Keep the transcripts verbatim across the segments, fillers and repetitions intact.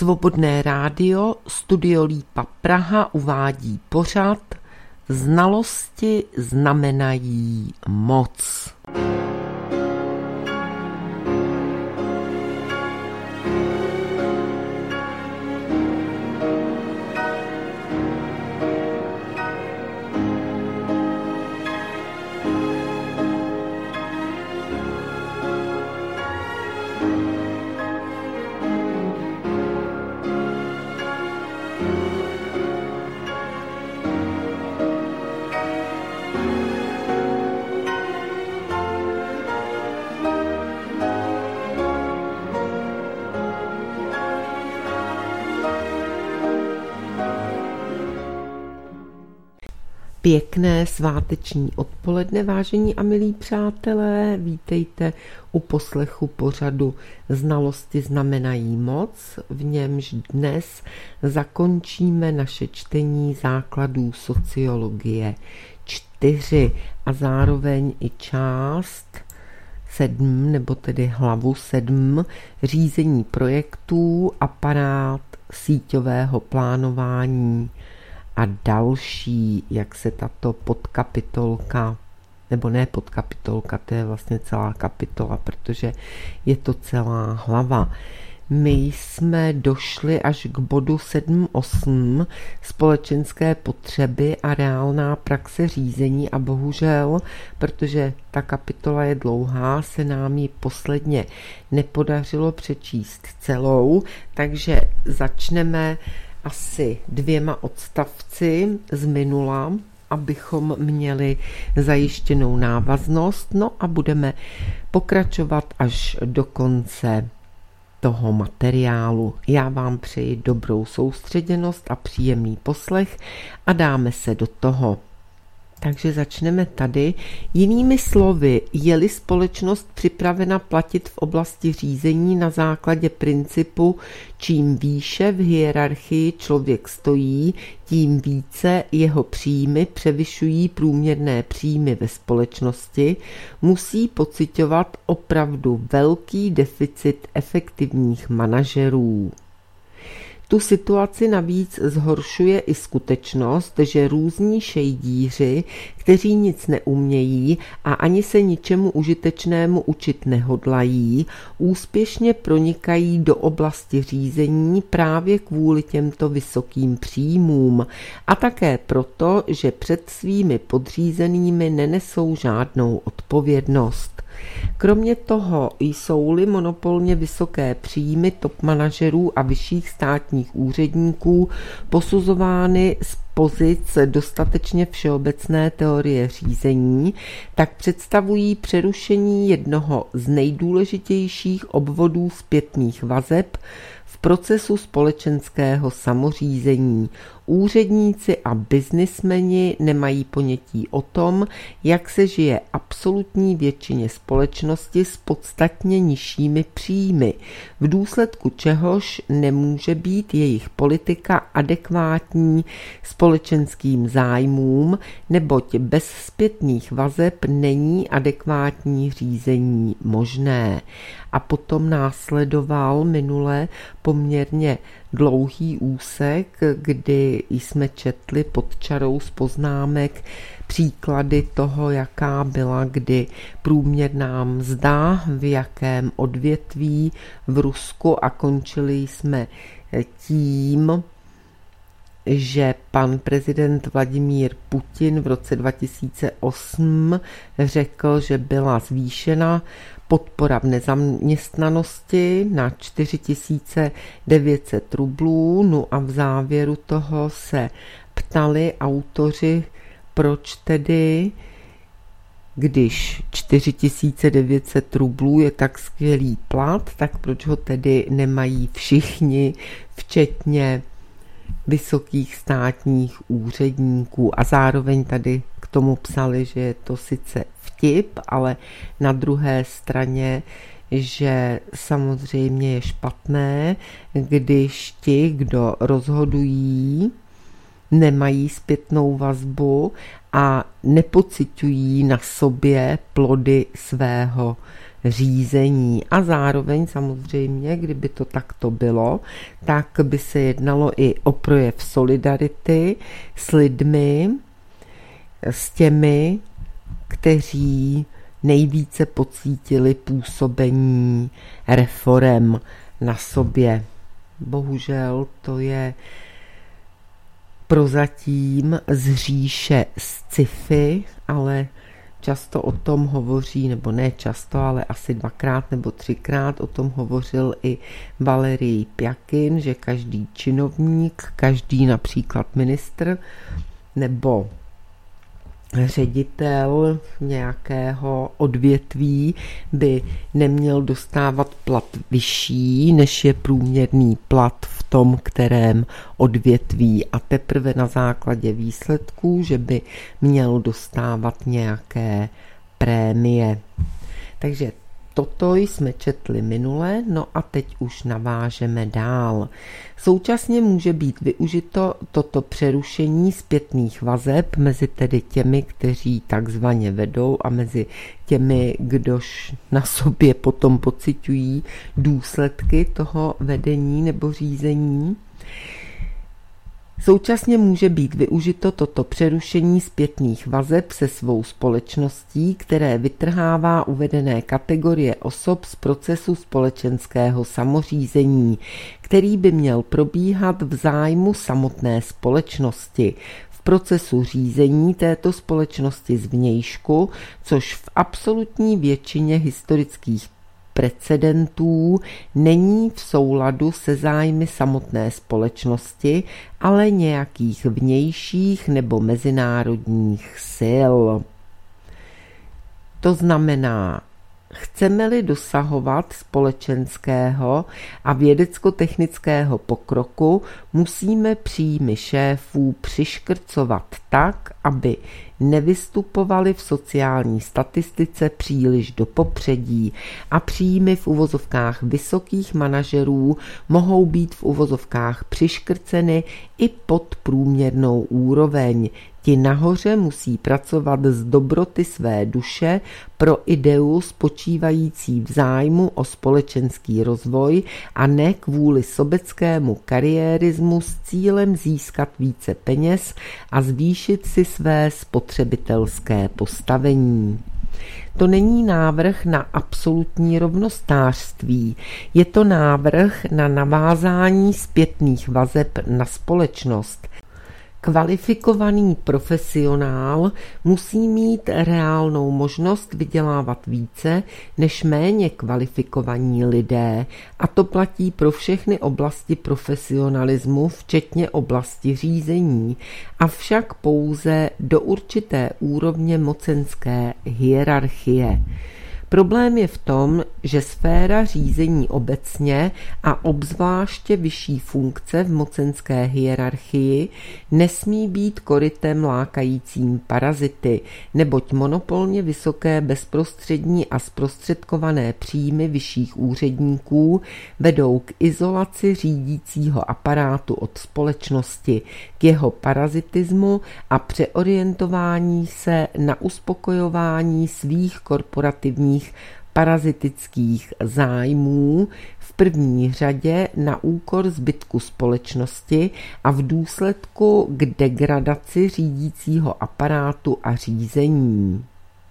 Svobodné rádio Studio Lípa Praha uvádí pořad Znalosti znamenají moc. Pěkné sváteční odpoledne, vážení a milí přátelé, vítejte u poslechu pořadu Znalosti znamenají moc, v němž dnes zakončíme naše čtení základů sociologie čtyři a zároveň i část sedm, nebo tedy hlavu sedm, řízení projektů, aparát síťového plánování a další, jak se tato podkapitolka, nebo ne podkapitolka, to je vlastně celá kapitola, protože je to celá hlava. My jsme došli až k bodu sedm osm, společenské potřeby a reálná praxe řízení, a bohužel, protože ta kapitola je dlouhá, se nám ji posledně nepodařilo přečíst celou, takže začneme asi dvěma odstavci z minula, abychom měli zajištěnou návaznost, no a budeme pokračovat až do konce toho materiálu. Já vám přeji dobrou soustředěnost a příjemný poslech a dáme se do toho. Takže začneme tady. Jinými slovy, je-li společnost připravena platit v oblasti řízení na základě principu čím výše v hierarchii člověk stojí, tím více jeho příjmy převyšují průměrné příjmy ve společnosti, musí pociťovat opravdu velký deficit efektivních manažerů. Tu situaci navíc zhoršuje i skutečnost, že různí šejdíři, kteří nic neumějí a ani se ničemu užitečnému učit nehodlají, úspěšně pronikají do oblasti řízení právě kvůli těmto vysokým příjmům a také proto, že před svými podřízenými nenesou žádnou odpovědnost. Kromě toho jsou-li monopolně vysoké příjmy top manažerů a vyšších státních úředníků posuzovány z pozic dostatečně všeobecné teorie řízení, tak představují přerušení jednoho z nejdůležitějších obvodů zpětných vazeb v procesu společenského samořízení. Úředníci a biznismeni nemají ponětí o tom, jak se žije absolutní většině společnosti s podstatně nižšími příjmy, v důsledku čehož nemůže být jejich politika adekvátní společenským zájmům, neboť bez zpětných vazeb není adekvátní řízení možné. A potom následoval minule poměrně dlouhý úsek, kdy jsme četli pod čarou z poznámek příklady toho, jaká byla kdy průměrná mzda, v jakém odvětví v Rusku, a končili jsme tím, že pan prezident Vladimír Putin v roce dva tisíce osm řekl, že byla zvýšena podpora v nezaměstnanosti na čtyři tisíce devět set rublů, no a v závěru toho se ptali autoři, proč tedy, když čtyři tisíce devět set rublů je tak skvělý plat, tak proč ho tedy nemají všichni, včetně vysokých státních úředníků. A zároveň tady k tomu psali, že je to sice vtip, ale na druhé straně, že samozřejmě je špatné, když ti, kdo rozhodují, nemají zpětnou vazbu a nepociťují na sobě plody svého řízení. A zároveň samozřejmě, kdyby to takto bylo, tak by se jednalo i o projev solidarity s lidmi, s těmi, kteří nejvíce pocítili působení reforem na sobě. Bohužel to je prozatím z říše sci-fi, ale často o tom hovoří, nebo ne často, ale asi dvakrát nebo třikrát o tom hovořil i Valerij Pjakin, že každý činovník, každý například ministr nebo ředitel nějakého odvětví by neměl dostávat plat vyšší, než je průměrný plat v tom, kterém odvětví, a teprve na základě výsledků, že by měl dostávat nějaké prémie. Takže toto jsme četli minule, no a teď už navážeme dál. Současně může být využito toto přerušení zpětných vazeb mezi tedy těmi, kteří takzvaně vedou, a mezi těmi, kdož na sobě potom pociťují důsledky toho vedení nebo řízení. Současně může být využito toto přerušení zpětných vazeb se svou společností, které vytrhává uvedené kategorie osob z procesu společenského samořízení, který by měl probíhat v zájmu samotné společnosti, v procesu řízení této společnosti zvnějšku, což v absolutní většině historických precedentů není v souladu se zájmy samotné společnosti, ale nějakých vnějších nebo mezinárodních sil. To znamená, chceme-li dosahovat společenského a vědecko-technického pokroku, musíme příjmy šéfů přiškrcovat tak, aby nevystupovali v sociální statistice příliš do popředí, a příjmy v uvozovkách vysokých manažerů mohou být v uvozovkách přiškrceny i pod průměrnou úroveň. Ti nahoře musí pracovat z dobroty své duše pro ideu spočívající v zájmu o společenský rozvoj a ne kvůli sobeckému kariérismu s cílem získat více peněz a zvýšit si své spotřebitelské postavení. To není návrh na absolutní rovnostářství, je to návrh na navázání zpětných vazeb na společnost. Kvalifikovaný profesionál musí mít reálnou možnost vydělávat více než méně kvalifikovaní lidé, a to platí pro všechny oblasti profesionalismu, včetně oblasti řízení, avšak pouze do určité úrovně mocenské hierarchie. Problém je v tom, že sféra řízení obecně a obzvláště vyšší funkce v mocenské hierarchii nesmí být korytem lákajícím parazity, neboť monopolně vysoké bezprostřední a zprostředkované příjmy vyšších úředníků vedou k izolaci řídícího aparátu od společnosti, k jeho parazitismu a přeorientování se na uspokojování svých korporativních parazitických zájmů, v první řadě na úkor zbytku společnosti a v důsledku k degradaci řídícího aparátu a řízení.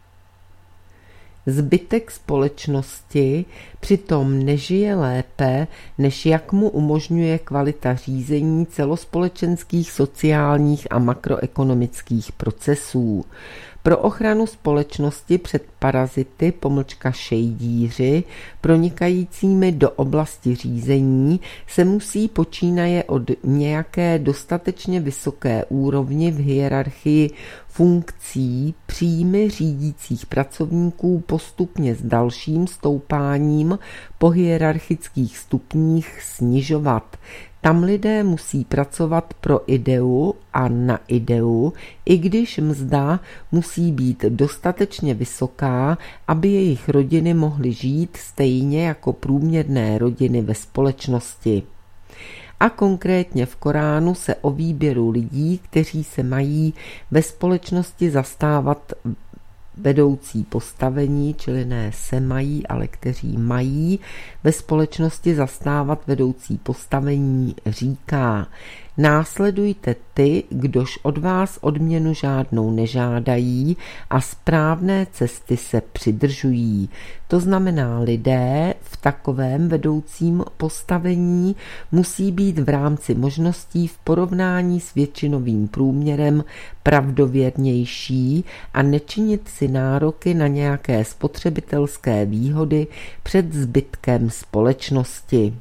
Zbytek společnosti přitom nežije lépe, než jak mu umožňuje kvalita řízení celospolečenských, sociálních a makroekonomických procesů. Pro ochranu společnosti před parazity pomlčka šejdíři pronikajícími do oblasti řízení se musí počínaje od nějaké dostatečně vysoké úrovni v hierarchii funkcí příjmy řídících pracovníků postupně s dalším stoupáním po hierarchických stupních snižovat. Tam lidé musí pracovat pro ideu a na ideu, i když mzda musí být dostatečně vysoká, aby jejich rodiny mohly žít stejně jako průměrné rodiny ve společnosti. A konkrétně v Koránu se o výběru lidí, kteří se mají ve společnosti zastávat vedoucí postavení, čili ne se mají, ale kteří mají ve společnosti zastávat vedoucí postavení, říká: následujte ty, kdož od vás odměnu žádnou nežádají a správné cesty se přidržují. To znamená, lidé v takovém vedoucím postavení musí být v rámci možností v porovnání s většinovým průměrem pravdověrnější a nečinit si nároky na nějaké spotřebitelské výhody před zbytkem společnosti.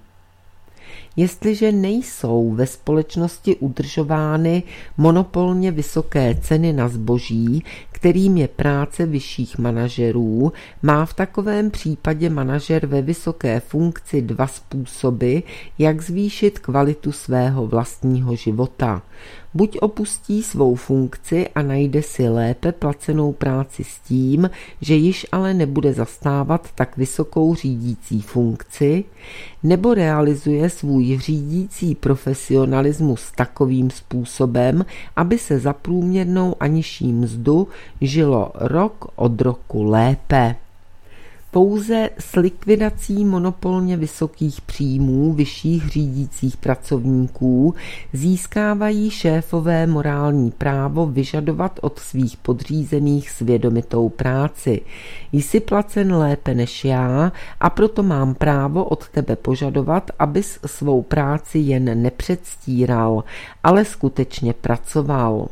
Jestliže nejsou ve společnosti udržovány monopolně vysoké ceny na zboží, kterým je práce vyšších manažerů, má v takovém případě manažer ve vysoké funkci dva způsoby, jak zvýšit kvalitu svého vlastního života. Buď opustí svou funkci a najde si lépe placenou práci s tím, že již ale nebude zastávat tak vysokou řídící funkci, nebo realizuje svůj řídící profesionalismus takovým způsobem, aby se za průměrnou a nižší mzdu žilo rok od roku lépe. Pouze s likvidací monopolně vysokých příjmů vyšších řídících pracovníků získávají šéfové morální právo vyžadovat od svých podřízených svědomitou práci. Jsi placen lépe než já a proto mám právo od tebe požadovat, abys svou práci jen nepředstíral, ale skutečně pracoval.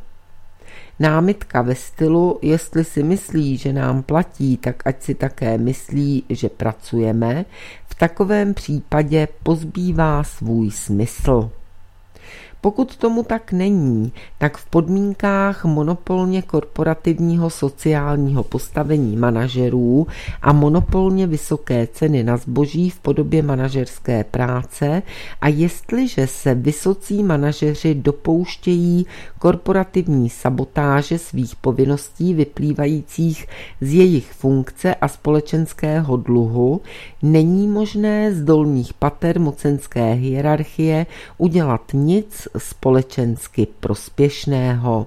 Námitka ve stylu, jestli si myslí, že nám platí, tak ať si také myslí, že pracujeme, v takovém případě pozbývá svůj smysl. Pokud tomu tak není, tak v podmínkách monopolně korporativního sociálního postavení manažerů a monopolně vysoké ceny na zboží v podobě manažerské práce a jestliže se vysocí manažeři dopouštějí korporativní sabotáže svých povinností vyplývajících z jejich funkce a společenského dluhu, není možné z dolních pater mocenské hierarchie udělat nic společensky prospěšného.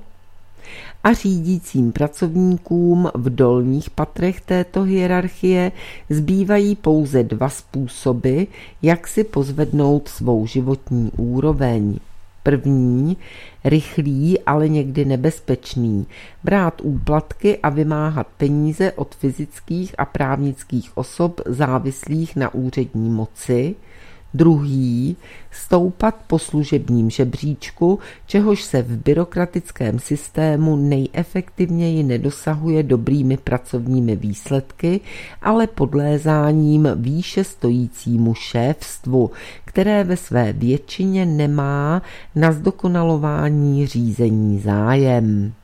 A řídícím pracovníkům v dolních patrech této hierarchie zbývají pouze dva způsoby, jak si pozvednout svou životní úroveň. První, rychlý, ale někdy nebezpečný, brát úplatky a vymáhat peníze od fyzických a právnických osob závislých na úřední moci. Druhý, stoupat po služebním žebříčku, čehož se v byrokratickém systému nejefektivněji nedosahuje dobrými pracovními výsledky, ale podlézáním výše stojícímu šéfstvu, které ve své většině nemá na zdokonalování řízení zájem.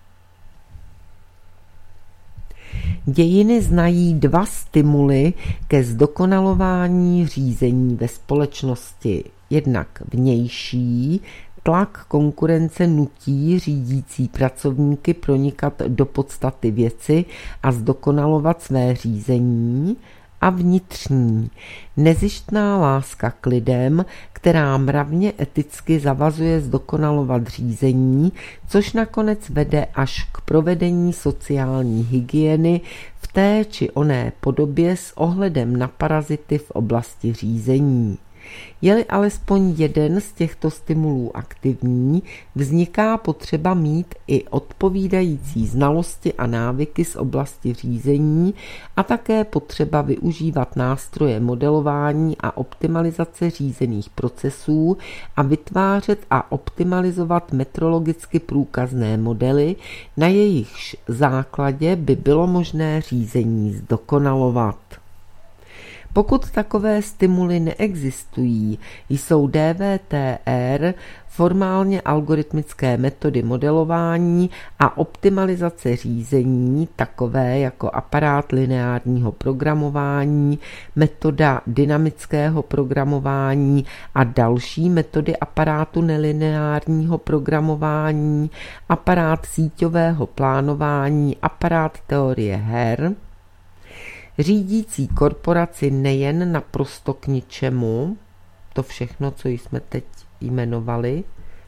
Dějiny znají dva stimuly ke zdokonalování řízení ve společnosti. Jednak vnější, tlak konkurence nutí řídící pracovníky pronikat do podstaty věci a zdokonalovat své řízení, a vnitřní, nezištná láska k lidem, která mravně eticky zavazuje zdokonalovat řízení, což nakonec vede až k provedení sociální hygieny v té či oné podobě s ohledem na parazity v oblasti řízení. Je-li alespoň jeden z těchto stimulů aktivní, vzniká potřeba mít i odpovídající znalosti a návyky z oblasti řízení a také potřeba využívat nástroje modelování a optimalizace řízených procesů a vytvářet a optimalizovat metrologicky průkazné modely, na jejichž základě by bylo možné řízení zdokonalovat. Pokud takové stimuly neexistují, jsou D V T R, formálně algoritmické metody modelování a optimalizace řízení, takové jako aparát lineárního programování, metoda dynamického programování a další metody aparátu nelineárního programování, aparát síťového plánování, aparát teorie her, řídící korporaci nejen naprosto k ničemu, to všechno, co jsme teď jmenovali,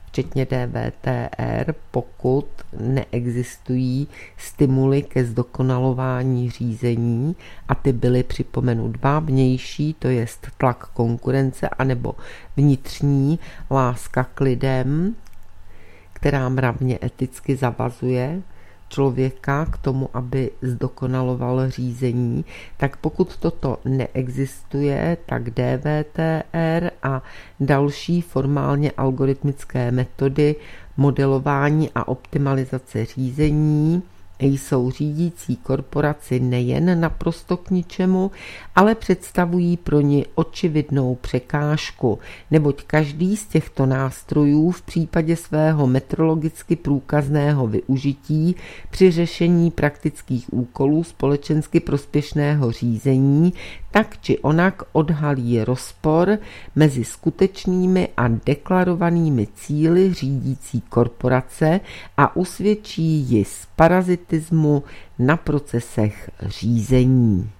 včetně D V T R, pokud neexistují stimuly ke zdokonalování řízení, a ty byly, připomenu, dva: vnější, to je tlak konkurence, anebo vnitřní láska k lidem, která mravně eticky zavazuje člověka k tomu, aby zdokonaloval řízení. Tak pokud toto neexistuje, tak D V T R a další formálně algoritmické metody modelování a optimalizace řízení jsou řídící korporaci nejen naprosto k ničemu, ale představují pro ni očividnou překážku, neboť každý z těchto nástrojů v případě svého metrologicky průkazného využití při řešení praktických úkolů společensky prospěšného řízení tak či onak odhalí rozpor mezi skutečnými a deklarovanými cíli řídící korporace a usvědčí ji z parazitismu na procesech řízení.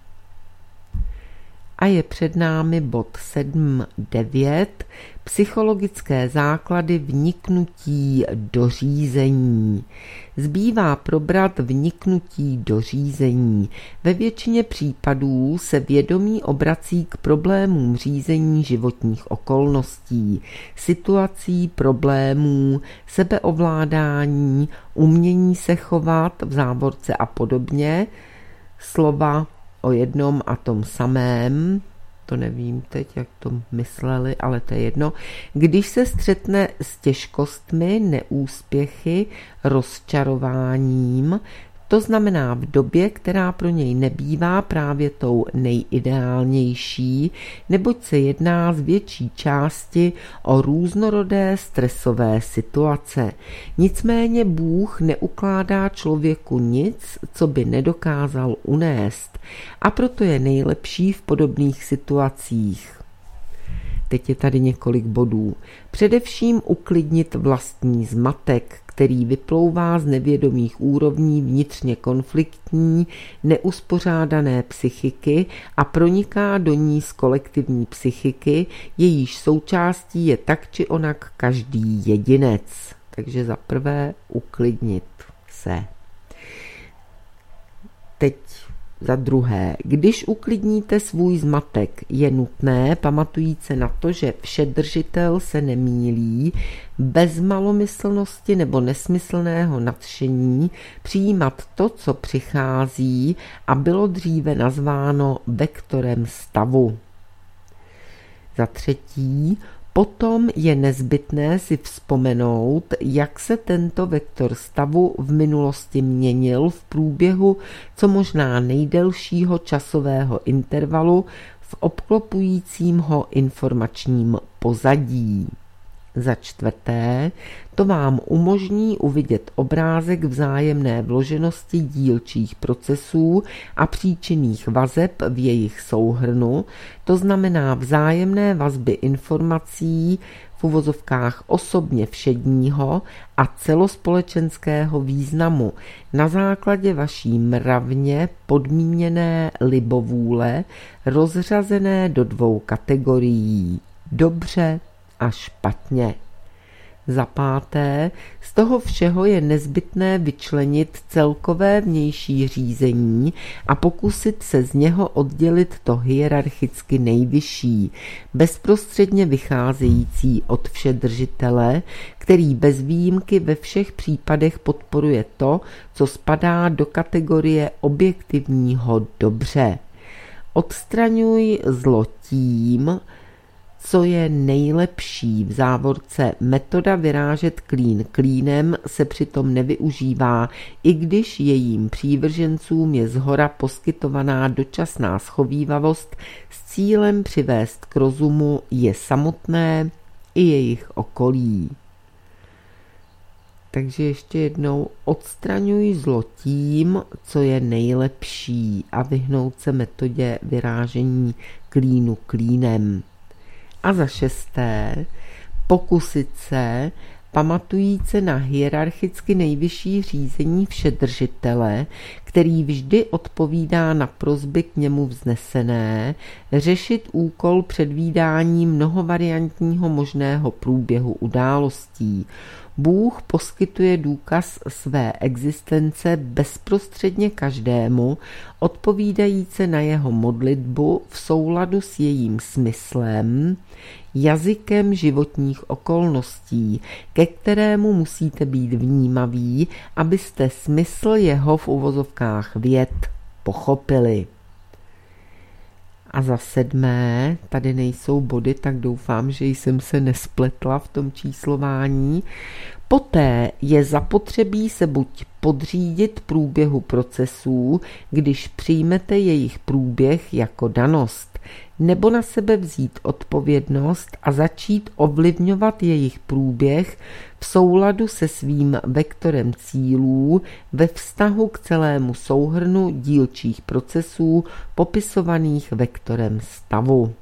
A je před námi bod sedm devět, psychologické základy vniknutí do řízení. Zbývá probrat vniknutí do řízení. Ve většině případů se vědomí obrací k problémům řízení životních okolností, situací, problémů, sebeovládání, umění se chovat v závorce a podobně. Slova o jednom a tom samém, to nevím teď, jak to mysleli, ale to je jedno, když se střetne s těžkostmi, neúspěchy, rozčarováním, to znamená v době, která pro něj nebývá právě tou nejideálnější, neboť se jedná z větší části o různorodé stresové situace. Nicméně Bůh neukládá člověku nic, co by nedokázal unést, a proto je nejlepší v podobných situacích. Teď je tady několik bodů. Především uklidnit vlastní zmatek, který vyplouvá z nevědomých úrovní vnitřně konfliktní, neuspořádané psychiky a proniká do ní z kolektivní psychiky, jejíž součástí je tak či onak každý jedinec. Takže za prvé uklidnit se. Teď za druhé, když uklidníte svůj zmatek, je nutné, pamatujít se na to, že Všedržitel se nemýlí, bez malomyslnosti nebo nesmyslného nadšení přijímat to, co přichází a bylo dříve nazváno vektorem stavu. Za třetí, potom je nezbytné si vzpomenout, jak se tento vektor stavu v minulosti měnil v průběhu co možná nejdelšího časového intervalu v obklopujícím ho informačním pozadí. Za čtvrté, to vám umožní uvidět obrázek vzájemné vloženosti dílčích procesů a příčinných vazeb v jejich souhrnu, to znamená vzájemné vazby informací v uvozovkách osobně všedního a celospolečenského významu na základě vaší mravně podmíněné libovůle rozřazené do dvou kategorií: dobře a špatně. Za páté, z toho všeho je nezbytné vyčlenit celkové vnější řízení a pokusit se z něho oddělit to hierarchicky nejvyšší, bezprostředně vycházející od Všedržitele, který bez výjimky ve všech případech podporuje to, co spadá do kategorie objektivního dobře. Odstraňuj zlo tím, co je nejlepší. V závorce metoda vyrážet klín klínem se přitom nevyužívá, i když jejím přívržencům je zhora poskytovaná dočasná schovívavost s cílem přivést k rozumu je samotné i jejich okolí. Takže ještě jednou, odstraňuj zlo tím, co je nejlepší, a vyhnout se metodě vyrážení klínu klínem. A za šesté, pokusit se, pamatujíc se na hierarchicky nejvyšší řízení Všedržitele, který vždy odpovídá na prosby k němu vznesené, řešit úkol předvídání mnohovariantního možného průběhu událostí. Bůh poskytuje důkaz své existence bezprostředně každému, odpovídající na jeho modlitbu v souladu s jejím smyslem, jazykem životních okolností, ke kterému musíte být vnímaví, abyste smysl jeho v uvozovkách věd pochopili. A za sedmé, tady nejsou body, tak doufám, že jsem se nespletla v tom číslování. Poté je zapotřebí se buď podřídit průběhu procesů, když přijmete jejich průběh jako danost, nebo na sebe vzít odpovědnost a začít ovlivňovat jejich průběh v souladu se svým vektorem cílů ve vztahu k celému souhrnu dílčích procesů popisovaných vektorem stavu.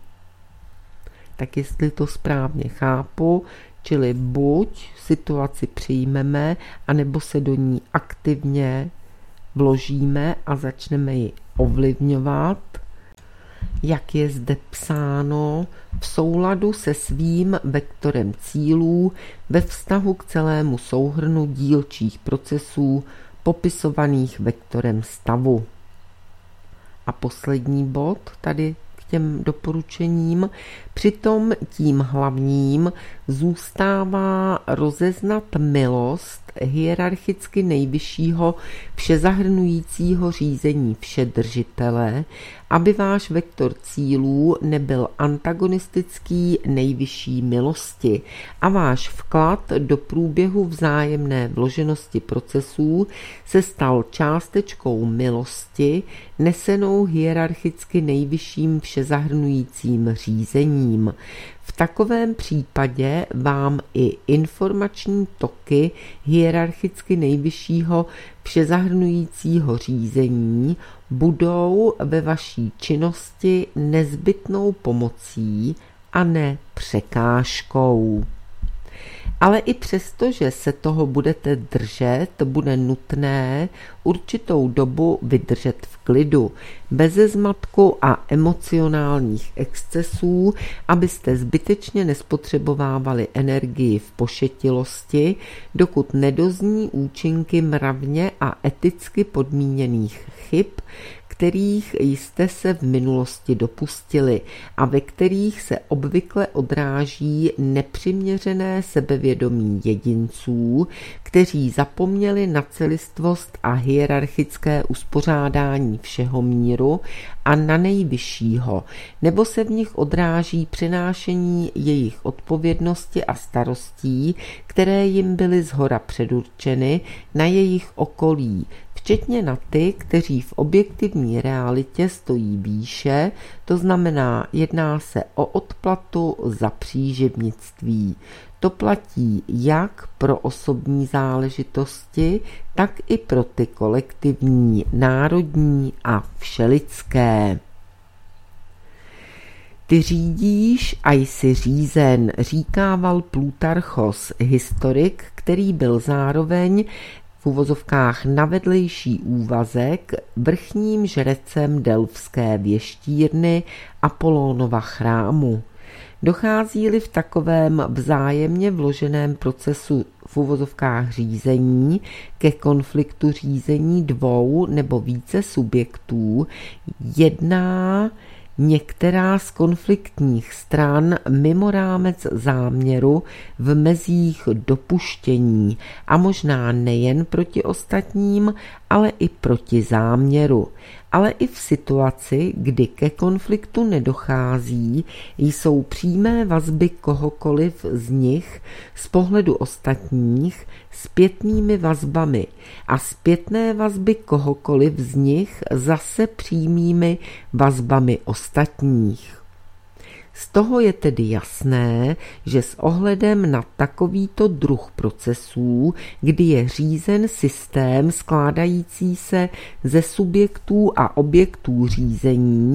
Tak jestli to správně chápu, čili buď situaci přijmeme, anebo se do ní aktivně vložíme a začneme ji ovlivňovat, jak je zde psáno, v souladu se svým vektorem cílů ve vztahu k celému souhrnu dílčích procesů popisovaných vektorem stavu. A poslední bod tady k těm doporučením. Přitom tím hlavním zůstává rozeznat milost hierarchicky nejvyššího všezahrnujícího řízení Všedržitele, aby váš vektor cílů nebyl antagonistický nejvyšší milosti a váš vklad do průběhu vzájemné vloženosti procesů se stal částečkou milosti nesenou hierarchicky nejvyšším všezahrnujícím řízením. V takovém případě vám i informační toky hierarchicky nejvyššího všezahrnujícího řízení budou ve vaší činnosti nezbytnou pomocí a ne překážkou. Ale i přesto, že se toho budete držet, bude nutné určitou dobu vydržet v klidu, beze zmatku a emocionálních excesů, abyste zbytečně nespotřebovávali energii v pošetilosti, dokud nedozní účinky mravně a eticky podmíněných chyb, kterých jste se v minulosti dopustili a ve kterých se obvykle odráží nepřiměřené sebevědomí jedinců, kteří zapomněli na celistvost a hierarchické uspořádání všeho míru a na nejvyššího, nebo se v nich odráží přenášení jejich odpovědnosti a starostí, které jim byly zhora předurčeny, na jejich okolí, včetně na ty, kteří v objektivní realitě stojí výše, to znamená, jedná se o odplatu za příživnictví. To platí jak pro osobní záležitosti, tak i pro ty kolektivní, národní a všelidské. Ty řídíš a jsi řízen, říkával Plutarchos, historik, který byl zároveň v uvozovkách na vedlejší úvazek vrchním žrecem delfské věštírny Apolónova chrámu. Dochází-li v takovém vzájemně vloženém procesu v uvozovkách řízení ke konfliktu řízení dvou nebo více subjektů, jedná některá z konfliktních stran mimo rámec záměru v mezích dopuštění a možná nejen proti ostatním, ale i proti záměru. Ale i v situaci, kdy ke konfliktu nedochází, jsou přímé vazby kohokoliv z nich z pohledu ostatních zpětnými vazbami a zpětné vazby kohokoliv z nich zase přímými vazbami ostatních. Z toho je tedy jasné, že s ohledem na takovýto druh procesů, kdy je řízen systém skládající se ze subjektů a objektů řízení,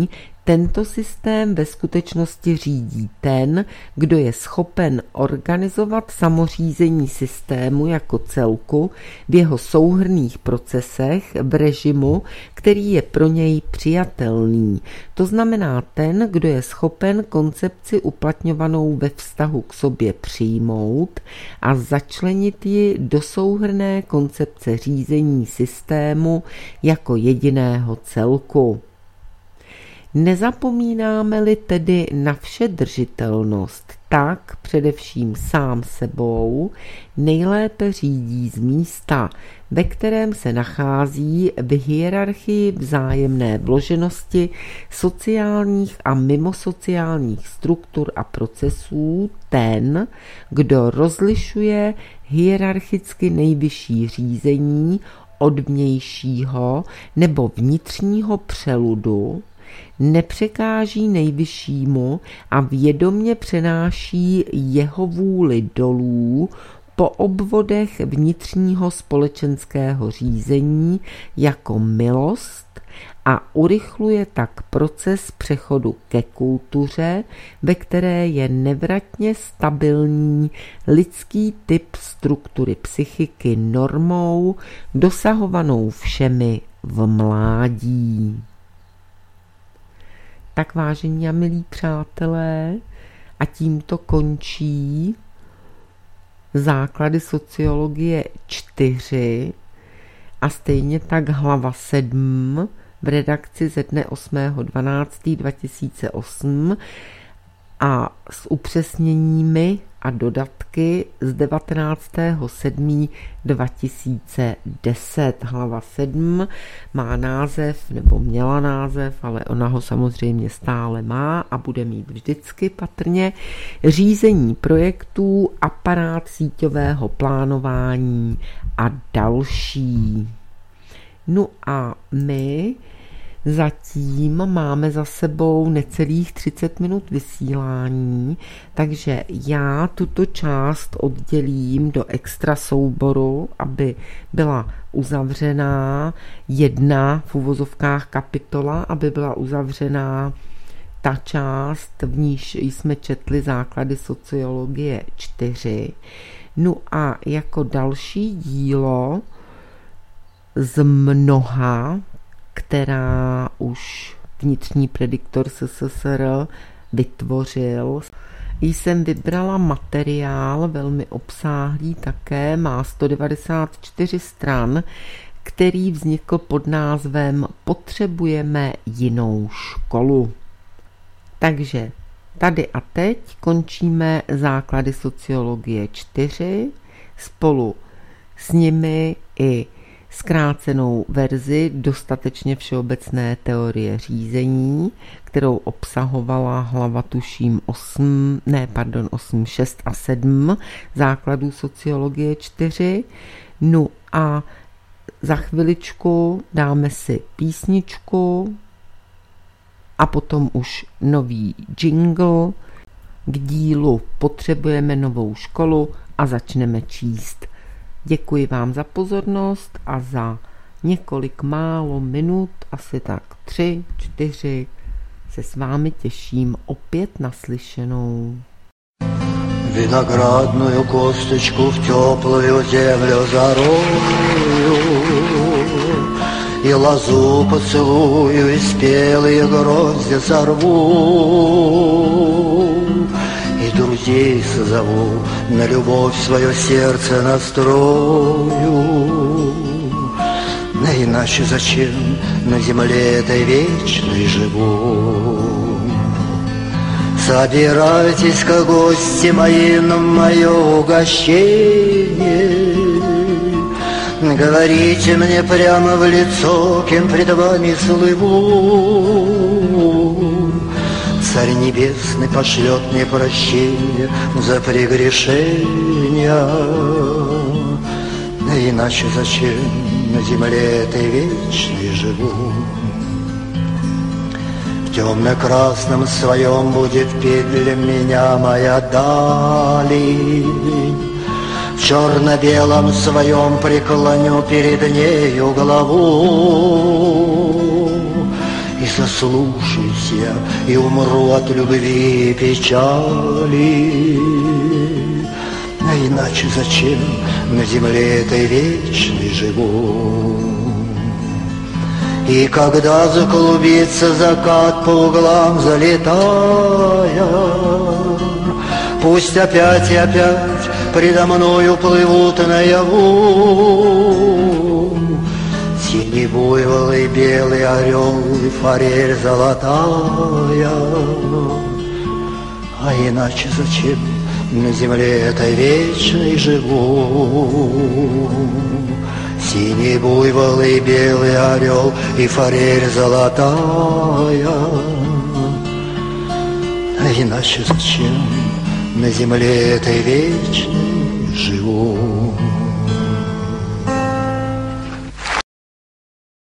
Tento systém ve skutečnosti řídí ten, kdo je schopen organizovat samořízení systému jako celku v jeho souhrnných procesech v režimu, který je pro něj přijatelný. To znamená ten, kdo je schopen koncepci uplatňovanou ve vztahu k sobě přijmout a začlenit ji do souhrnné koncepce řízení systému jako jediného celku. Nezapomínáme-li tedy na všedržitelnost, tak především sám sebou nejlépe řídí z místa, ve kterém se nachází v hierarchii vzájemné vloženosti sociálních a mimosociálních struktur a procesů ten, kdo rozlišuje hierarchicky nejvyšší řízení od vnějšího nebo vnitřního přeludu, nepřekáží nejvyššímu a vědomě přenáší jeho vůli dolů po obvodech vnitřního společenského řízení jako milost a urychluje tak proces přechodu ke kultuře, ve které je nevratně stabilní lidský typ struktury psychiky normou, dosahovanou všemi v mládí. Tak vážení a milí přátelé, a tímto končí základy sociologie čtyři a stejně tak hlava sedm v redakci ze dne osmého dvanáctého dva tisíce osm a s upřesněními a dodatky z devatenáctého sedmého dva tisíce deset. Hlava sedm má název, nebo měla název, ale ona ho samozřejmě stále má a bude mít vždycky patrně, řízení projektů, aparát síťového plánování a další. No a my zatím máme za sebou necelých třicet minut vysílání, takže já tuto část oddělím do extra souboru, aby byla uzavřená jedna v uvozovkách kapitola, aby byla uzavřená ta část, v níž jsme četli základy sociologie čtyři. No a jako další dílo z mnoha, která už vnitřní prediktor S S S R vytvořil, jsem vybrala materiál velmi obsáhlý také, má sto devadesát čtyři stran, který vznikl pod názvem Potřebujeme jinou školu. Takže tady a teď končíme základy sociologie čtyři, spolu s nimi i zkrácenou verzi dostatečně všeobecné teorie řízení, kterou obsahovala hlava tuším osm, ne pardon, osm, šest a sedm základů sociologie čtyři. No a za chviličku dáme si písničku a potom už nový jingle k dílu Potřebujeme novou školu a začneme číst. Děkuji vám za pozornost a za několik málo minut, asi tak tři, čtyři, se s vámi těším opět naslyšenou. Виноградную косточку в теплую землю зарою, и лозу поцелую, и спелые грозди сорву, и друзей созову, на любовь свое сердце настрою. Да иначе зачем на земле этой вечной живу? Собирайтесь-ка, гости мои, на мое угощение. Говорите мне прямо в лицо, кем пред вами слыву. Царь небесный пошлет мне прощение за прегрешения. Да иначе зачем на земле этой вечной живу? В темно-красном своем будет петь для меня моя даль. В черно-белом своем преклоню перед нею голову. И со послушаюсь я и умру от любви и печали. А иначе зачем на земле этой вечной живу? И когда заклубится закат по углам залетая, пусть опять и опять предо мною плывут наяву синий буйвол и белый орел и форель золотая. А иначе зачем на земле этой вечной живу? Синий буйвол и белый орел и форель золотая. А иначе зачем на земле этой вечной живу?